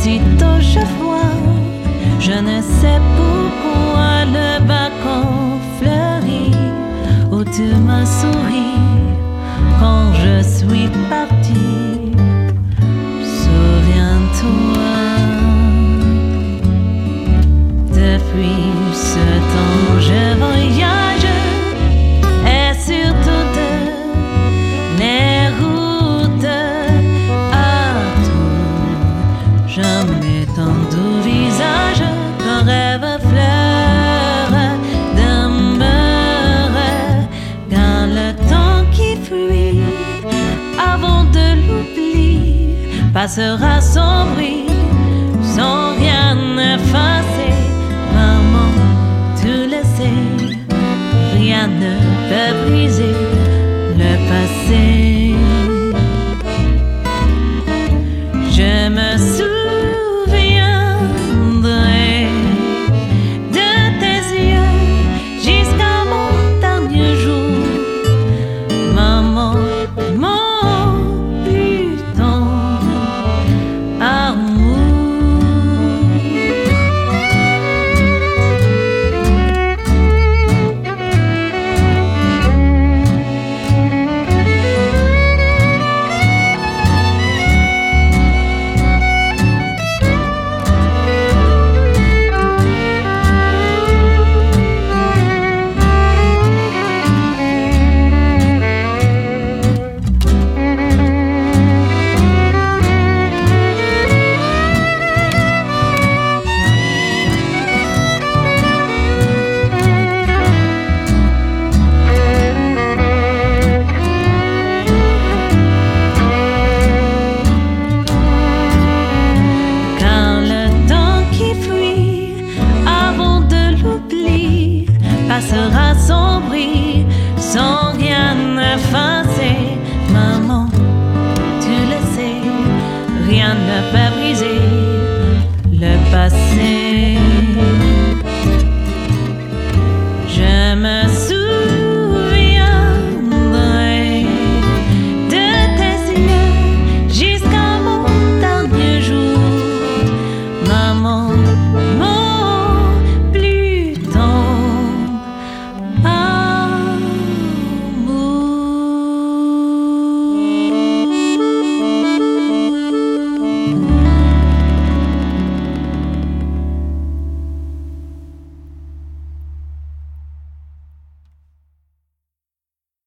Aussitôt je vois, je ne sais pourquoi le balcon fleurit où tu m'as souri quand je suis partie. Souviens-toi, depuis ce temps je voyage et sur toutes les routes à tout jamais ton doux visage, ton rêve fleur demeure quand le temps qui fuit avant de l'oubli passera sans bruit, sans rien effacer. Maman, tu le sais, rien ne peut briser le passé. Je me souviendrai de tes yeux jusqu'à mon dernier jour. Maman, mon plus tendre amour. Passera sans bruit, sans rien effacer. Maman, tu le sais, rien ne peut briser le passé.